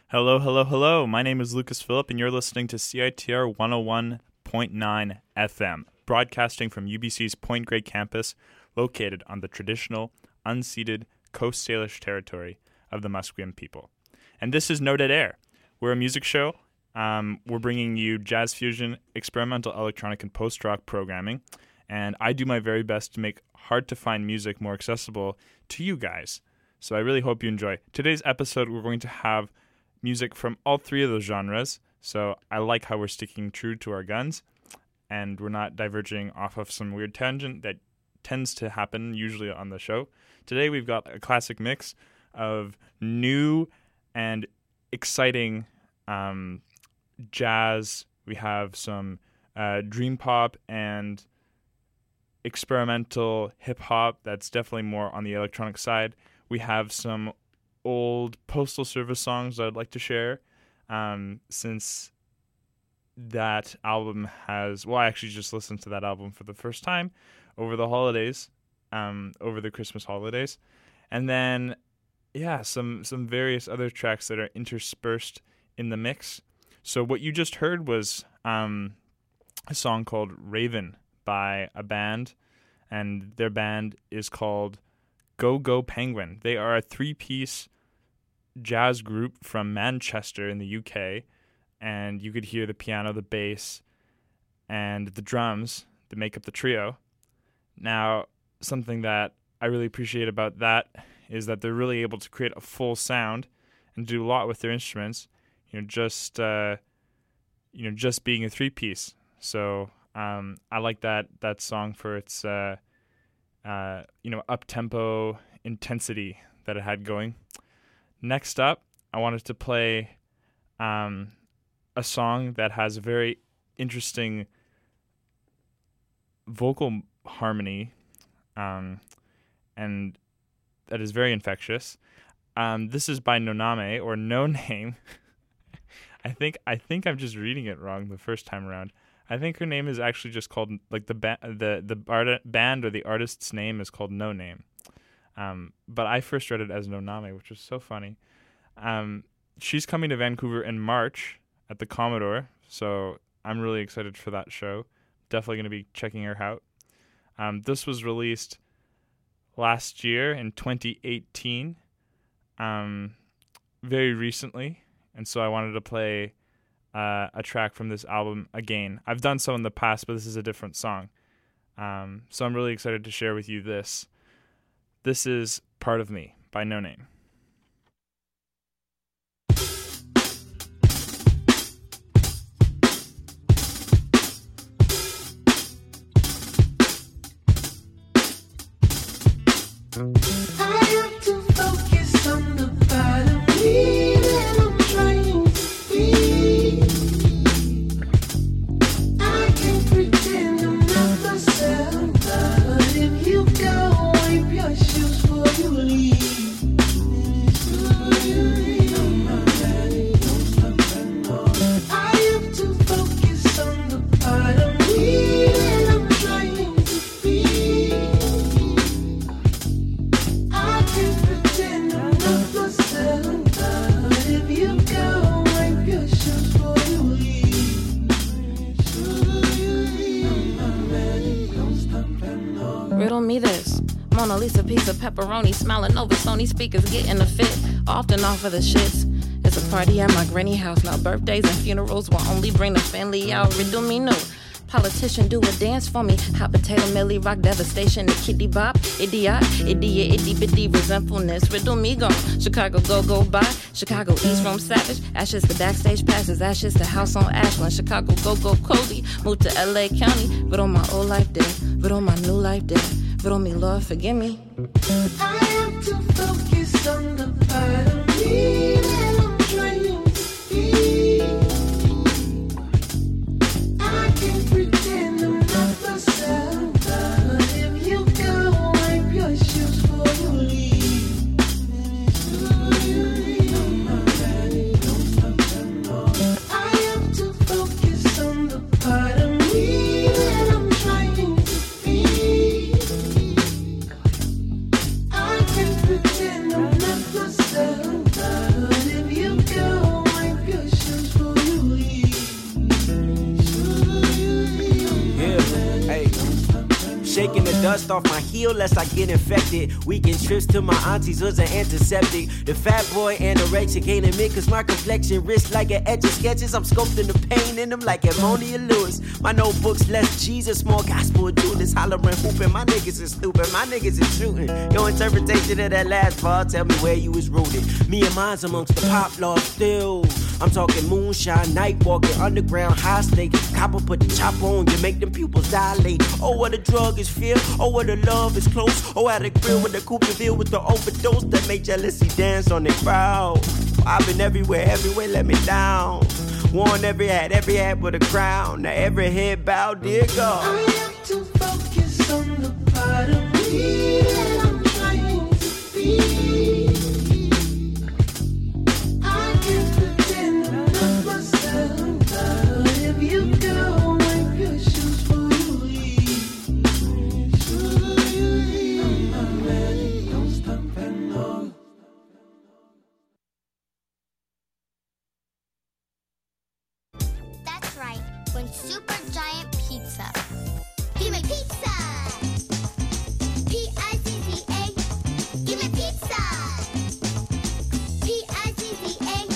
Hello, hello, hello. My name is Lucas Phillip, and you're listening to CITR 101.9 FM, broadcasting from UBC's Point Grey campus, located on the traditional, unceded Coast Salish territory of the Musqueam people. And this is No Dead Air. We're a music show. We're bringing you jazz fusion, experimental electronic, and post-rock programming, and I do my very best to make hard-to-find music more accessible to you guys. So I really hope you enjoy. Today's episode, we're going to have music from all three of those genres, so I like how we're sticking true to our guns, and we're not diverging off of some weird tangent that tends to happen usually on the show. Today we've got a classic mix of new and exciting jazz. We have some dream pop and experimental hip-hop that's definitely more on the electronic side. We have some old Postal Service songs I'd like to share, since that album has... Well, I actually just listened to that album for the first time over the holidays, over the Christmas holidays. And then, yeah, some various other tracks that are interspersed in the mix. So what you just heard was a song called Raven by a band, and their band is called Go Go Penguin. They are a three-piece jazz group from Manchester in the UK, and you could hear the piano, the bass, and the drums that make up the trio. Now, something that I really appreciate about that is that they're really able to create a full sound and do a lot with their instruments, just being a three-piece. So I like that song for its up-tempo intensity that it had going. Next up, I wanted to play a song that has a very interesting vocal harmony, and that is very infectious. This is by Noname, or No Name. I think I'm just reading it wrong the first time around. I think her name is actually just called, like, the band or the artist's name is called No Name. But I first read it as Noname, which was so funny. She's coming to Vancouver in March at the Commodore, so I'm really excited for that show. Definitely going to be checking her out. This was released last year in 2018, very recently, and so I wanted to play a track from this album again. I've done so in the past, but this is a different song. So I'm really excited to share with you this. This is Part of Me by No Name. I have to focus on the part of me that I'm trying to be. I can pretend I'm not myself, but if you go, wipe your shoes before you leave. I have to focus on the part of me that I'm trying to be. I can pretend I'm not myself, but if you go, wipe your shoes before you leave. Riddle me this. Mona Lisa pizza, pepperoni, smiling over Sony speakers, getting a fit. Often off of the shits. It's a party at my granny house. Now birthdays and funerals will only bring the family out. Riddle me no. Politician do a dance for me. Hot potato, Millie rock, devastation, the kitty bop, idiot, itty bitty resentfulness. Riddle me gone. Chicago go by. Chicago East Rome savage. Ashes to backstage passes. Ashes to house on Ashland. Chicago go cozy. Moved to LA County. Riddle my old life dead. Riddle my new life dead. Riddle me, Lord, forgive me. I have to focus on the part of me that I'm trying to be. I can pretend I'm not myself, but if you go, wipe your shoes before you leave. I have to focus on the part of me that I'm trying to be. I can pretend I'm not myself, but if you Shaking the dust off my heel lest I get infected. Weekend trips to my auntie's was an antiseptic. The fat boy anorexic ain't admit cause my complexion wrist like an etch of sketches. I'm sculpting the pain in them like Ammonia Lewis. My notebook's less Jesus, more gospel Judas. Hollering, hooping, my niggas is stupid, my niggas is shooting. Your interpretation of that last bar, tell me where you was rooted. Me and mine's amongst the pop law still. I'm talking moonshine, night walking, underground, high stake. Copper put the chopper on you, make them pupils dilate. Oh, what a drug is fear. Oh, what a love is close. Oh, how the grill with the Cooperville with the overdose that made jealousy dance on the crowd. I've been everywhere, everywhere let me down. Worn every hat with a crown. Now every head bowed, dear God. I have to focus on the part of me that I'm trying to be. I can't pretend I'm not myself, but if you go, wipe your shoes for you leave. I'm not ready, don't stop and no. That's right, when Super Giant Pizza. Give me pizza! P-I-Z-Z-A. Give me pizza! P-I-Z-Z-A.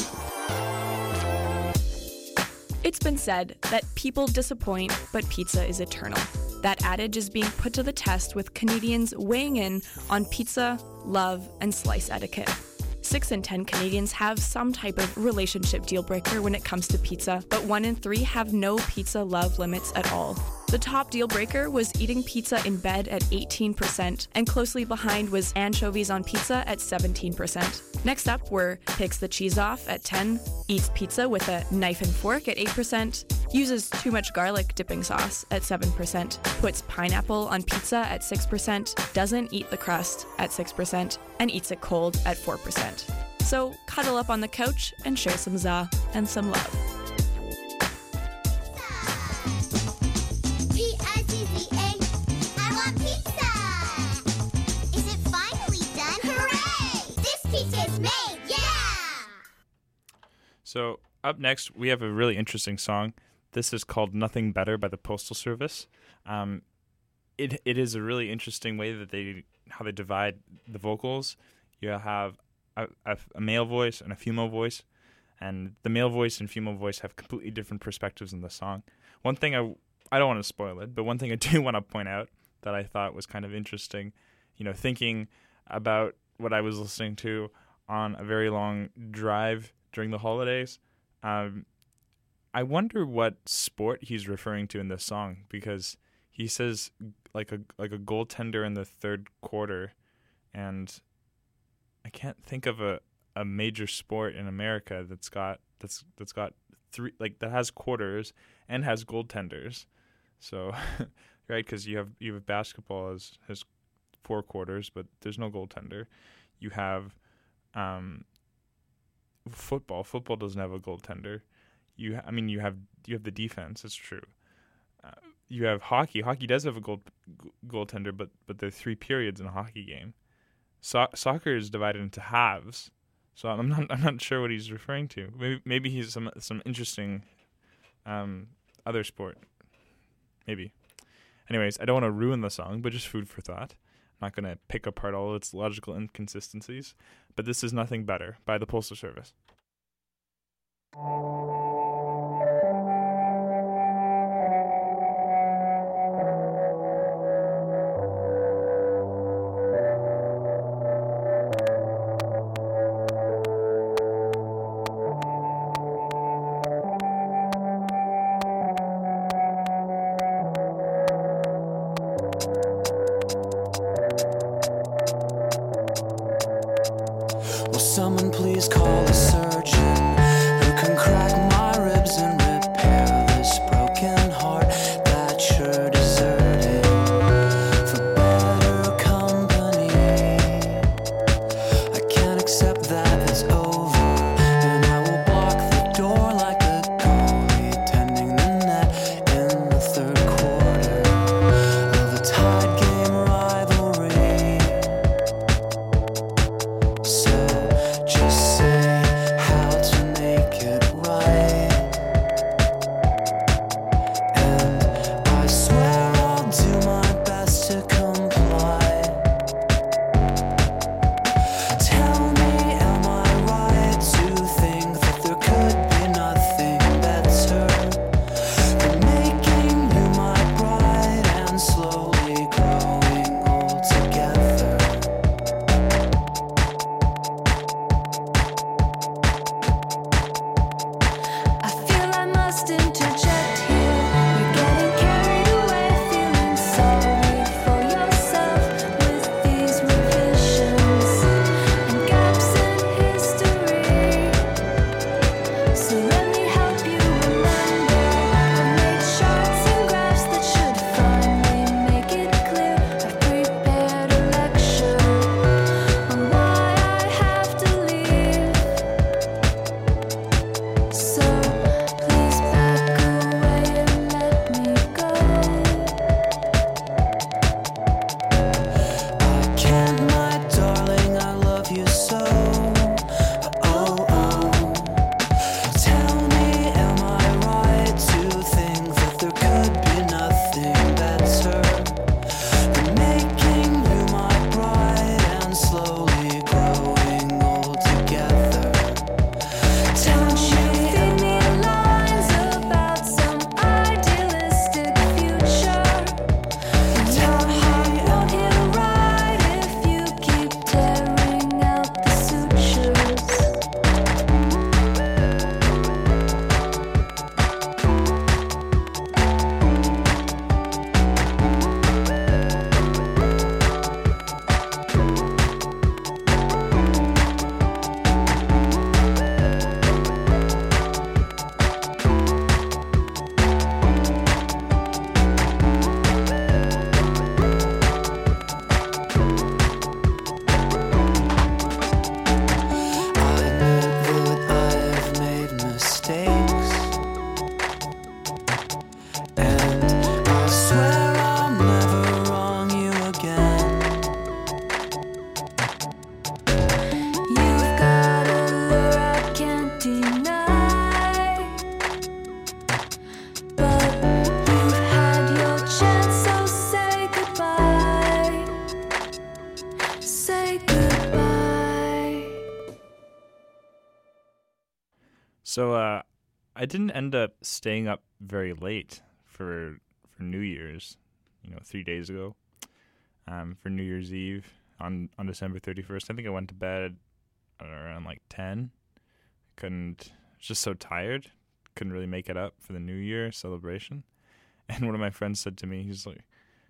It's been said that people disappoint, but pizza is eternal. That adage is being put to the test with Canadians weighing in on pizza, love, and slice etiquette. 6 in 10 Canadians have some type of relationship deal breaker when it comes to pizza, but 1 in 3 have no pizza love limits at all. The top deal breaker was eating pizza in bed at 18%, and closely behind was anchovies on pizza at 17%. Next up were picks the cheese off at 10%, eats pizza with a knife and fork at 8%, uses too much garlic dipping sauce at 7%, puts pineapple on pizza at 6%, doesn't eat the crust at 6%, and eats it cold at 4%. So cuddle up on the couch and share some za and some love. P-I-Z-Z-A. I want pizza! Is it finally done? Hooray! This pizza is made, yeah! So up next, we have a really interesting song. This is called Nothing Better by the Postal Service. It is a really interesting way that how they divide the vocals. You have a male voice and a female voice, and the male voice and female voice have completely different perspectives in the song. One thing I don't want to spoil it, but one thing I do want to point out that I thought was kind of interesting, thinking about what I was listening to on a very long drive during the holidays. I wonder what sport he's referring to in this song, because he says like a goaltender in the third quarter, and I can't think of a major sport in America that's got three, like, that has quarters and has goaltenders. So right, because you have basketball has 4 quarters, but there's no goaltender. You have football. Football doesn't have a goaltender. You have the defense. It's true. You have hockey. Hockey does have a goaltender, but there are 3 periods in a hockey game. Soccer is divided into halves, so I'm not sure what he's referring to. Maybe he's some interesting other sport. Maybe. Anyways, I don't want to ruin the song, but just food for thought. I'm not going to pick apart all its logical inconsistencies, but this is Nothing Better by the Postal Service. Will someone please call a surgeon who can crack my ribs and repair this broken heart that sure deserted for better company? I can't accept that it's over, and I will block the door like a goalie tending the net in the third quarter of a tied game rivalry. So just say So I didn't end up staying up very late for New Year's, 3 days ago. For New Year's Eve on December 31st. I think I went to bed around like 10. Was just so tired. Couldn't really make it up for the New Year celebration. And one of my friends said to me, he's like,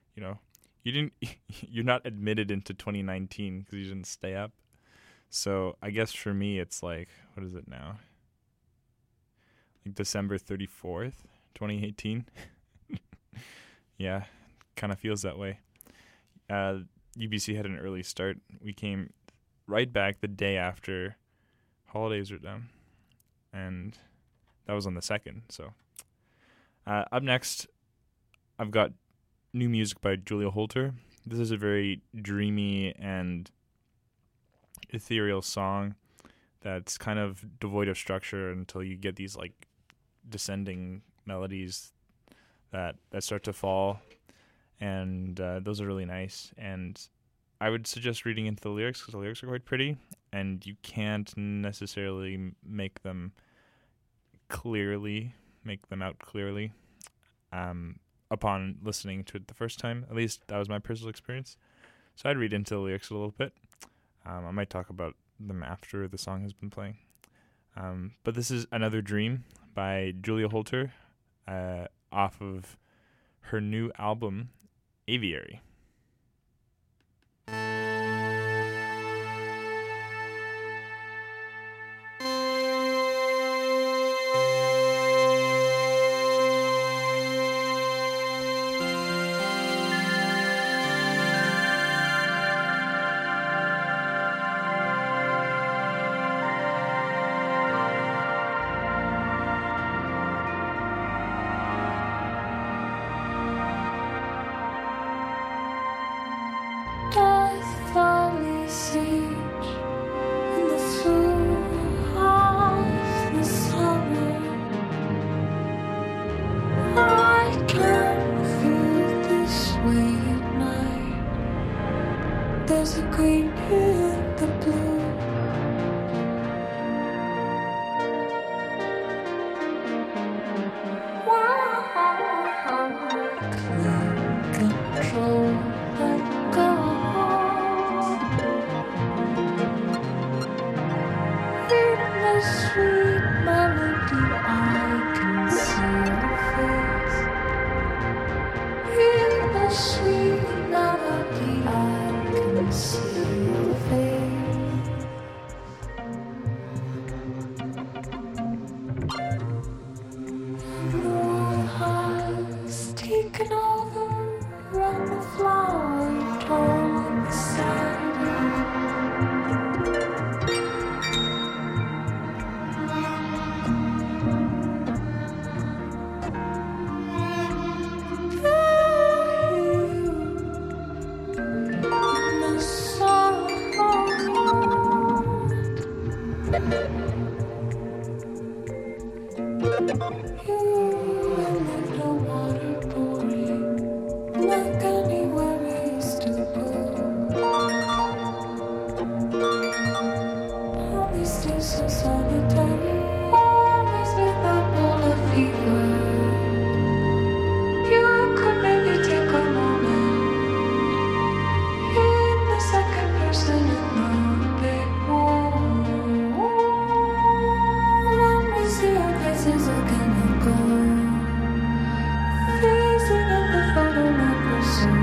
you're not admitted into 2019 because you didn't stay up. So I guess for me, it's like, what is it now? Like December 34th, 2018. Yeah, kind of feels that way. UBC had an early start. We came right back the day after holidays were done. And that was on the 2nd. So up next, I've got new music by Julia Holter. This is a very dreamy and ethereal song that's kind of devoid of structure until you get these like descending melodies that start to fall. And those are really nice. And I would suggest reading into the lyrics because the lyrics are quite pretty. And you can't necessarily make them out clearly upon listening to it the first time. At least that was my personal experience. So I'd read into the lyrics a little bit. I might talk about them after the song has been playing. But this is Another Dream by Julia Holter off of her new album, Aviary. There's a green in the blue. Control and go. In the sweet melody, I can see your face. In the sweet melody, I can see your face. The world has taken over, and the flower torn beside the sorrow. You and the water pouring like anywhere we used to go. All these days so solitary, always with that ball of fever. You could maybe take a moment in the second person in the big room. Let me see how places are gonna go. Facing at the photo microscope.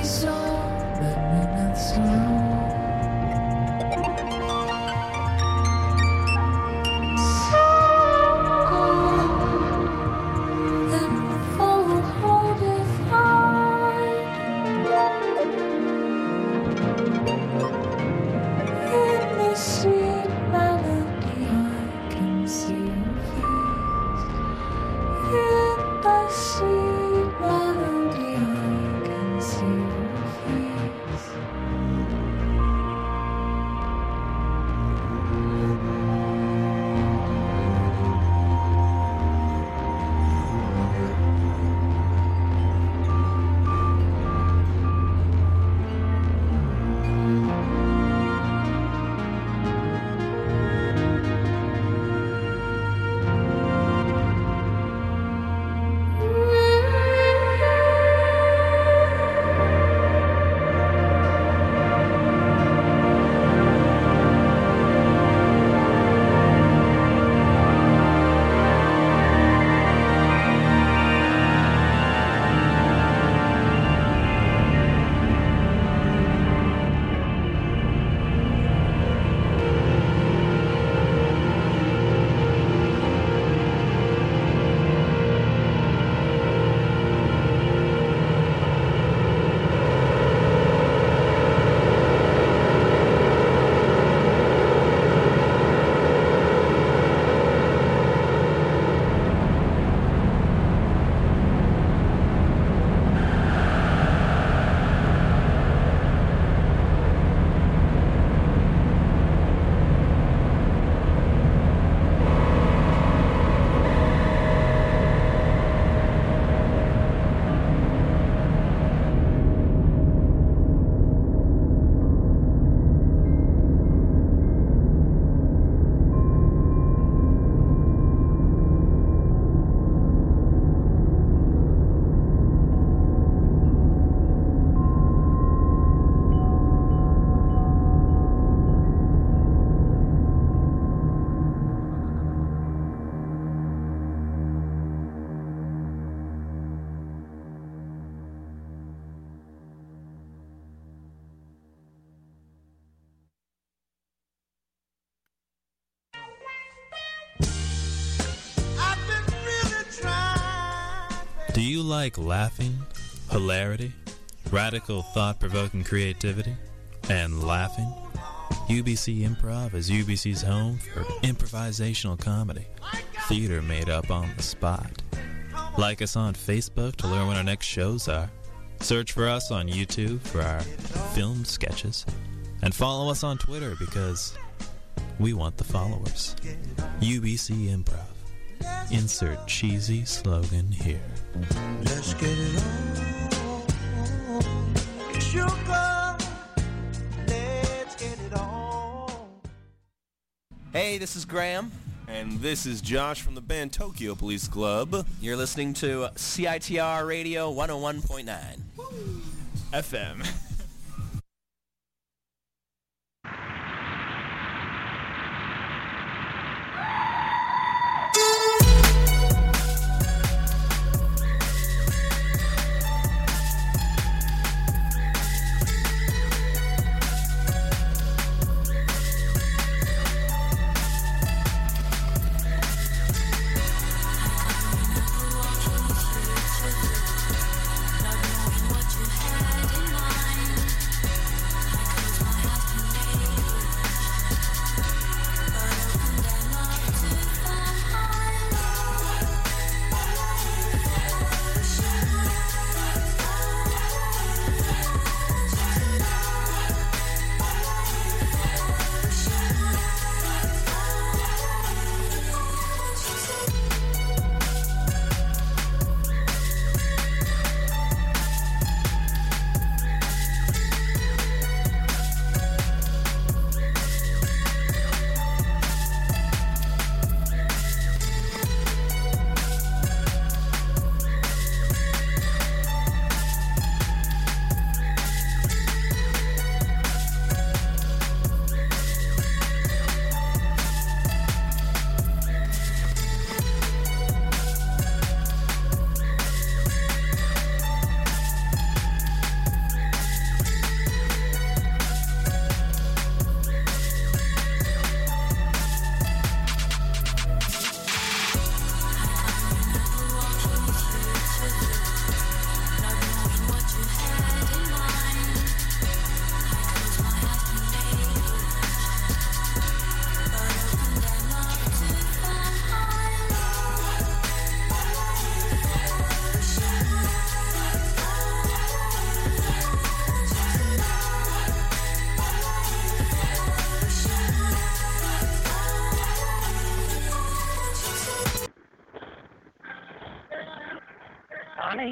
Do you like laughing, hilarity, radical thought-provoking creativity, and laughing? UBC Improv is UBC's home for improvisational comedy, theater made up on the spot. Like us on Facebook to learn when our next shows are. Search for us on YouTube for our filmed sketches. And follow us on Twitter because we want the followers. UBC Improv. Insert cheesy slogan here. Let's get it on. Sugar, let's get it on. Hey, this is Graham. And this is Josh from the band Tokyo Police Club. You're listening to CITR Radio 101.9 FM. Not knowing what you had in mind.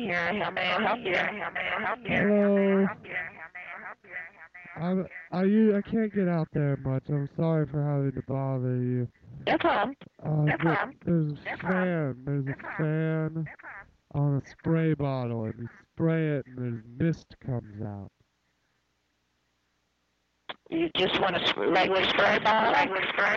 Hello. I can't get out there much. I'm sorry for having to bother you. No problem. There's a fan on a spray bottle, and you spray it, and there's mist comes out. You just want a regular spray bottle?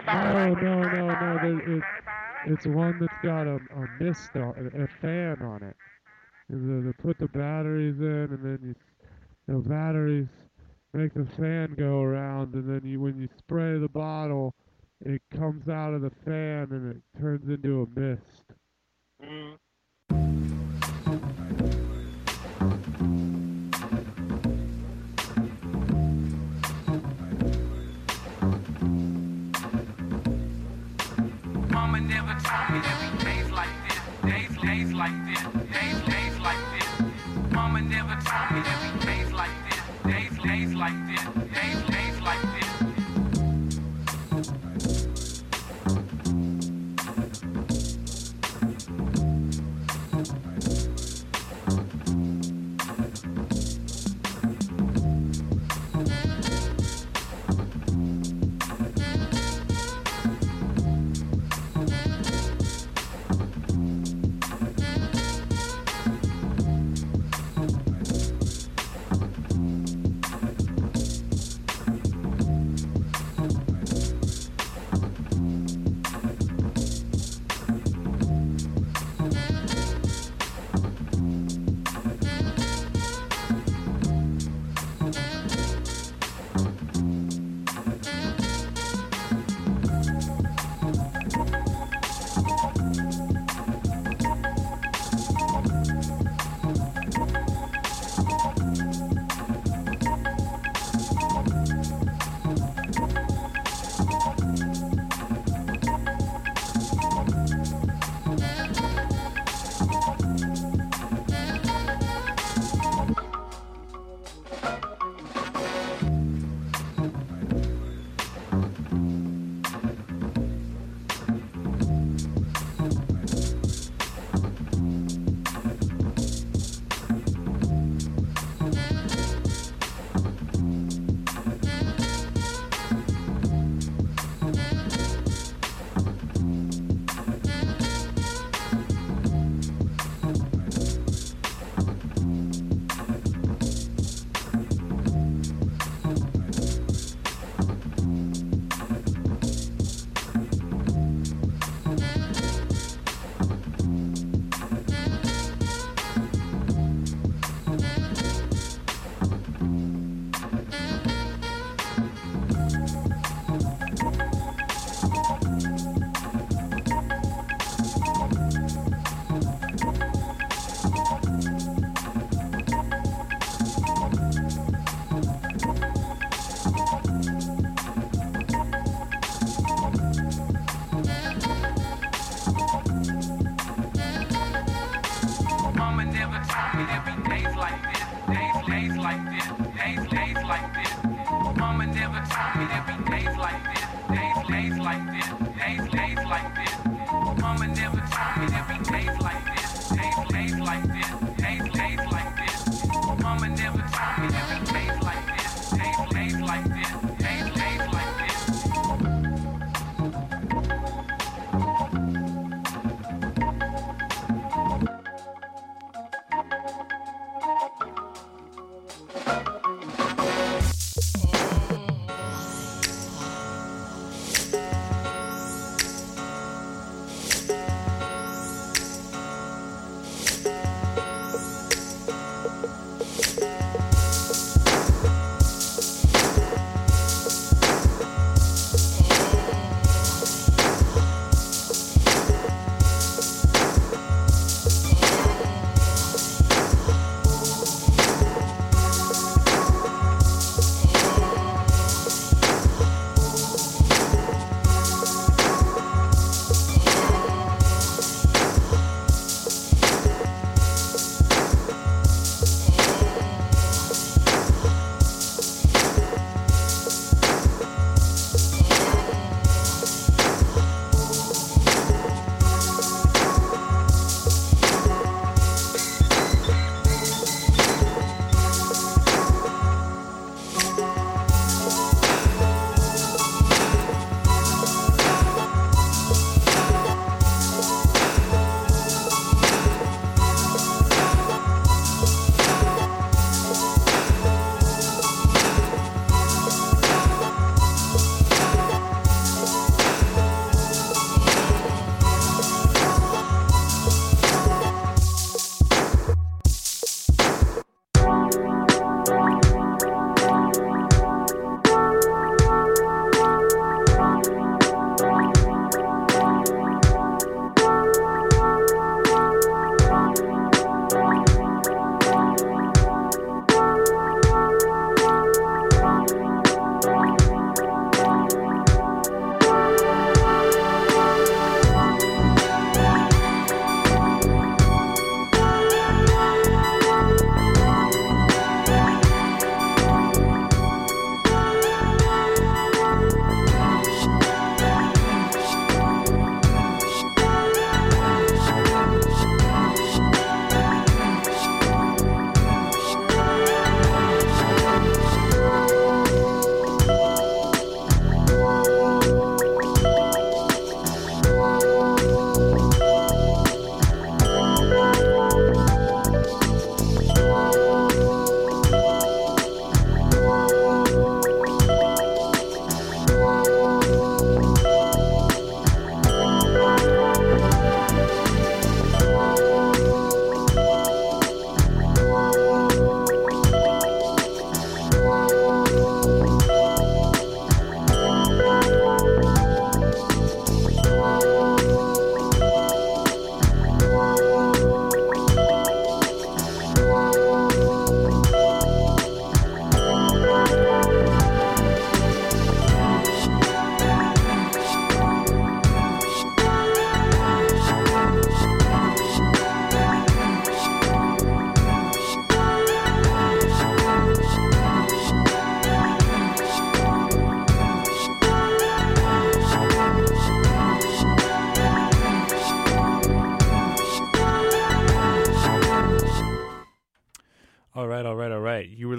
No. It's one that's got a mist on, a fan on it. And they put the batteries in, and then the batteries make the fan go around, and then when you spray the bottle, it comes out of the fan and it turns into a mist. Mama never told me there'd be days like this, days like this, days like this. Mama never told me there'd be days like this, days like this, days like this.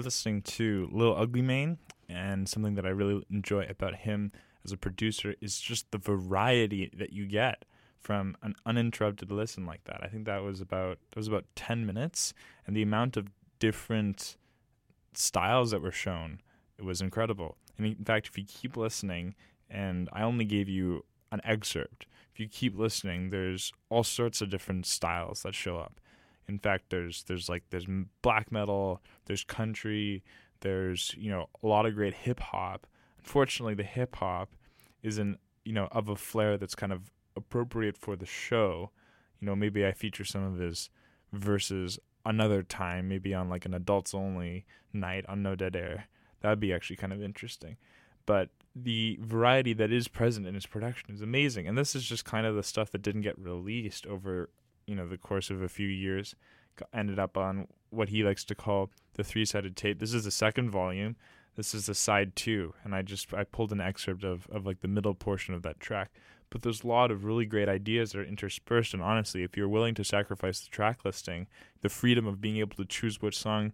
listening to Lil Ugly Mane, and something that I really enjoy about him as a producer is just the variety that you get from an uninterrupted listen like that. I think that was about 10 minutes, and the amount of different styles that were shown, it was incredible. And in fact, if you keep listening, and I only gave you an excerpt, if you keep listening, there's all sorts of different styles that show up. In fact, there's black metal, there's country, there's a lot of great hip hop. Unfortunately, the hip hop isn't of a flair that's kind of appropriate for the show. Maybe I feature some of his verses another time, maybe on like an adults only night on No Dead Air. That would be actually kind of interesting. But the variety that is present in his production is amazing. And this is just kind of the stuff that didn't get released over, the course of a few years. Ended up on what he likes to call the 3-sided tape. This is the second volume. This is the side 2. And I pulled an excerpt of like the middle portion of that track. But there's a lot of really great ideas that are interspersed. And honestly, if you're willing to sacrifice the track listing, the freedom of being able to choose which song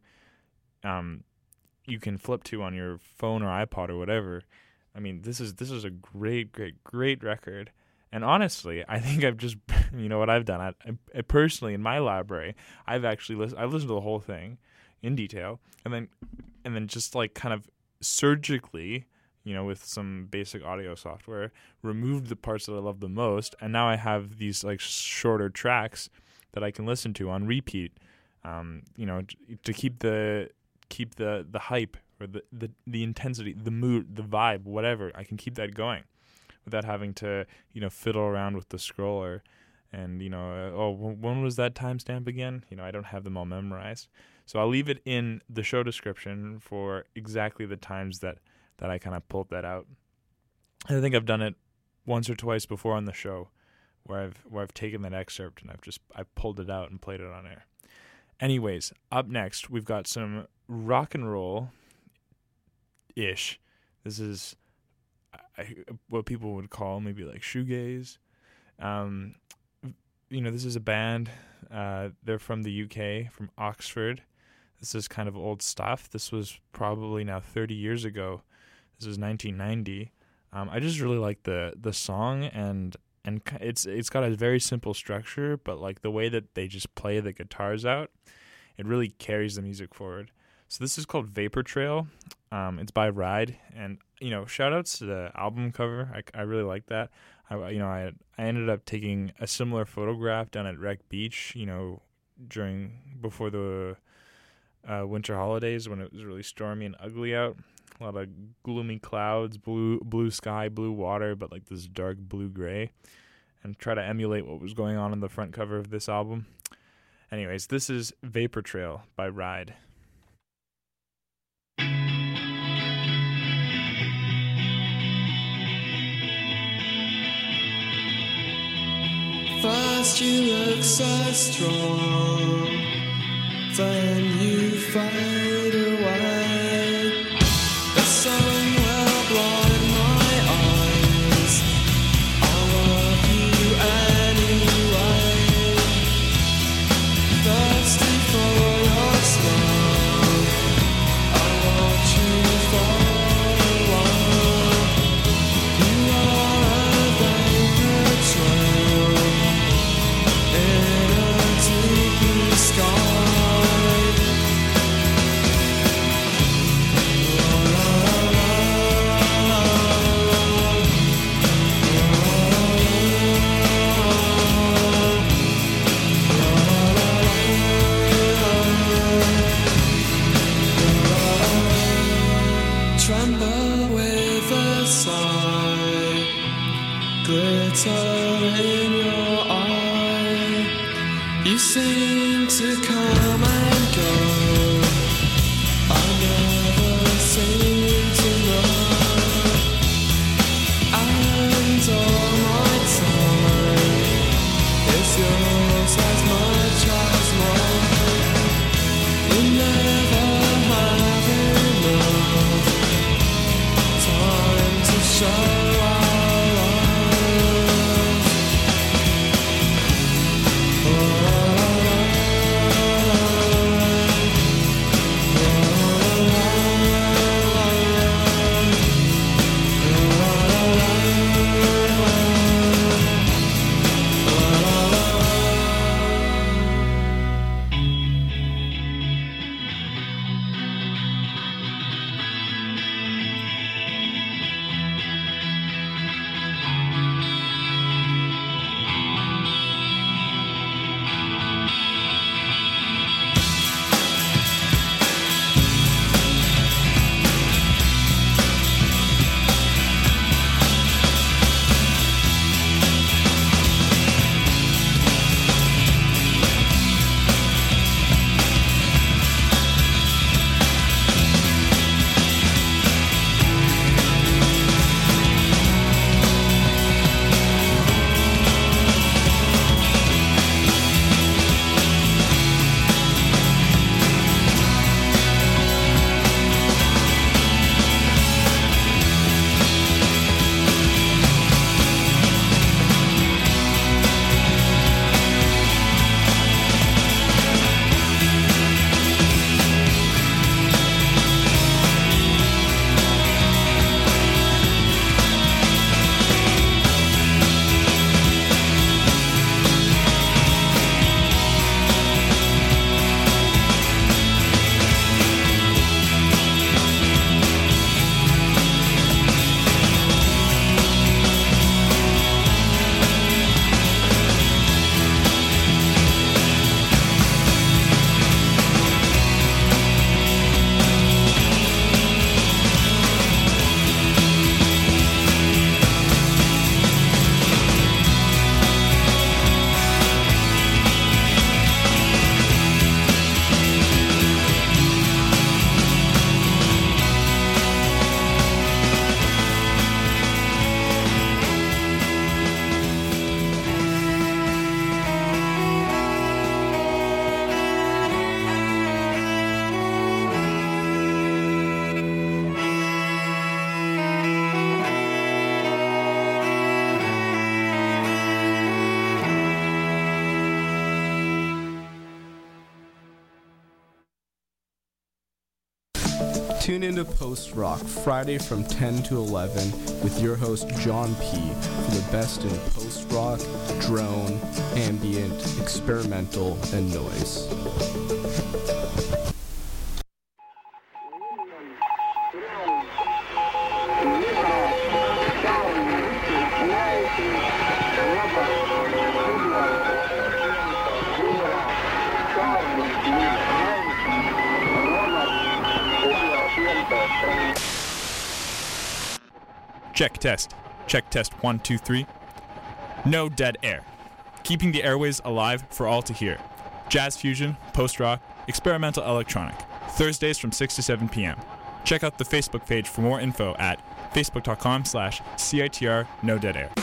you can flip to on your phone or iPod or whatever. I mean, this is a great, great, great record. And honestly, I think I've just, what I've done. I personally, in my library, I've actually I've listened to the whole thing in detail, and then just like kind of surgically, with some basic audio software, removed the parts that I love the most, and now I have these like shorter tracks that I can listen to on repeat. To keep the hype or the intensity, the mood, the vibe, whatever. I can keep that going without having to, fiddle around with the scroller and, when was that timestamp again? I don't have them all memorized. So I'll leave it in the show description for exactly the times that I kind of pulled that out. And I think I've done it once or twice before on the show where I've taken that excerpt and I've pulled it out and played it on air. Anyways, up next, we've got some rock and roll-ish. This is what people would call maybe like shoegaze. This is a band. They're from the UK, from Oxford. This is kind of old stuff. This was probably now 30 years ago. This is 1990. I just really like the song, and it's got a very simple structure, but like the way that they just play the guitars out, it really carries the music forward. So this is called Vapor Trail. It's by Ride, and shout outs to the album cover. I really like that. I ended up taking a similar photograph down at Wreck Beach, before the winter holidays when it was really stormy and ugly out. A lot of gloomy clouds, blue sky, blue water, but like this dark blue-gray, and try to emulate what was going on the front cover of this album. Anyways, this is Vapor Trail by Ride. First you look so strong, then you fade away. The sun will blind my eyes, I love you anyway. Thirsty for your smile, I want you for a while. You are a vapor trail in a deep blue sky. Tremble with a sigh, glitter in your eye. You seem to come and go, I never seem to know. And all my time is yours as much as mine. You never have enough time to show our love. Tune into Post Rock Friday from 10 to 11 with your host John P. for the best in post rock, drone, ambient, experimental, and noise. Check test. Check test 1, 2, 3. No dead air. Keeping the airways alive for all to hear. Jazz fusion, post-rock, experimental electronic. Thursdays from 6 to 7 p.m. Check out the Facebook page for more info at facebook.com/CITR No Dead Air.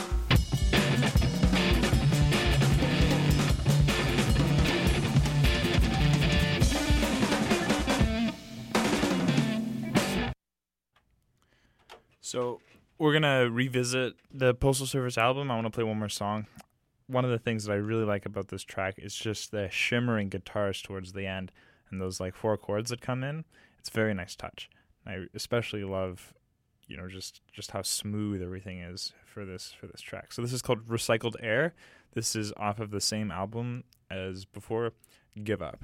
So we're going to revisit the Postal Service album. I want to play one more song. One of the things that I really like about this track is just the shimmering guitars towards the end and those like 4 chords that come in. It's a very nice touch. I especially love, just how smooth everything is for this track. So this is called Recycled Air. This is off of the same album as before, Give Up.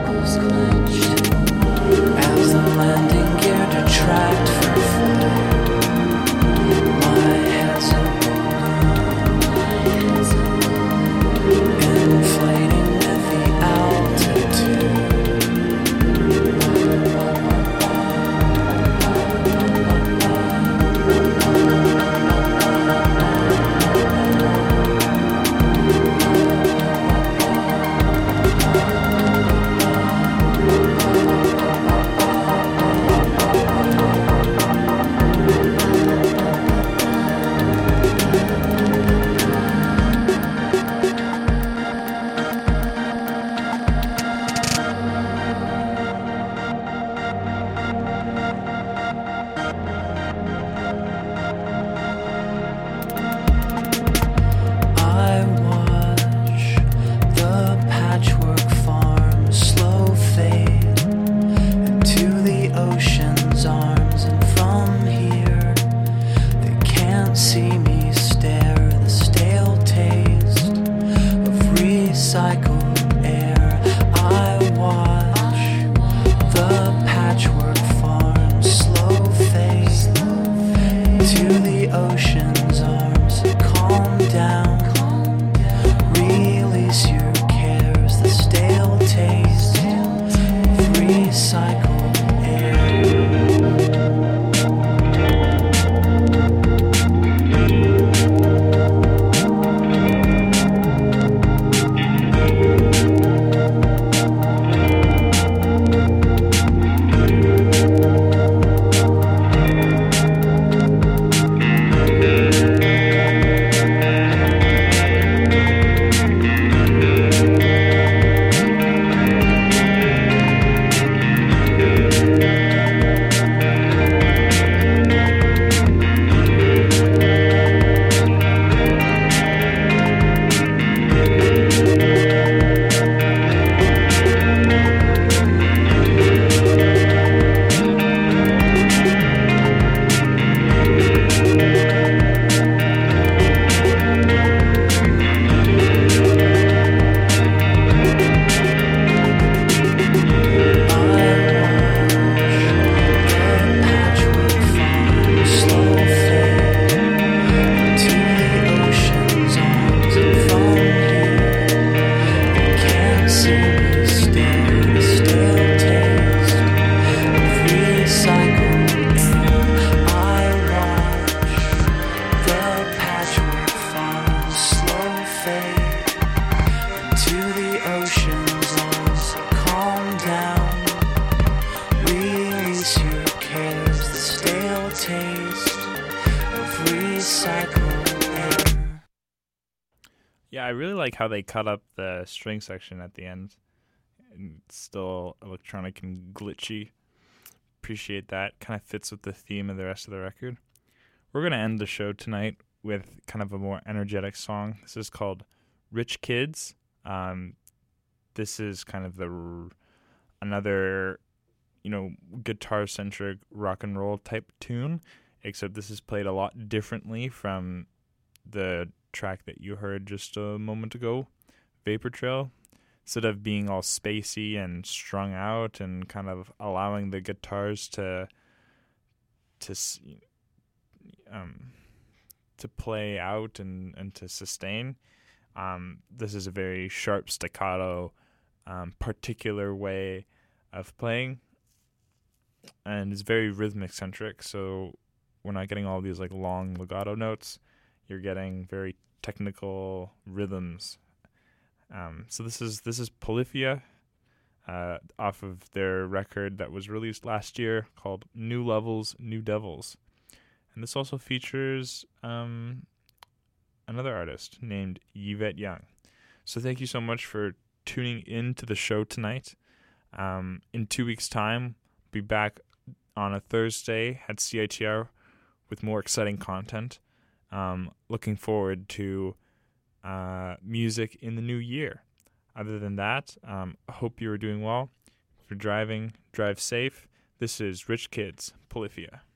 As the landing gear detract for flight. I really like how they cut up the string section at the end. And it's still electronic and glitchy. Appreciate that. Kind of fits with the theme of the rest of the record. We're going to end the show tonight with kind of a more energetic song. This is called Rich Kids. This is kind of another, guitar-centric rock and roll type tune, except this is played a lot differently from the track that you heard just a moment ago, Vapor Trail. Instead of being all spacey and strung out and kind of allowing the guitars to play out and to sustain, this is a very sharp staccato, particular way of playing, and it's very rhythmic centric. So we're not getting all these like long legato notes. You're getting very technical rhythms. So this is Polyphia, off of their record that was released last year called New Levels, New Devils. And this also features another artist named Yvette Young. So thank you so much for tuning in to the show tonight. In 2 weeks' time, be back on a Thursday at CITR with more exciting content. Looking forward to music in the new year. Other than that, I hope you are doing well. If you're driving, drive safe. This is Rich Kids, Polyphia.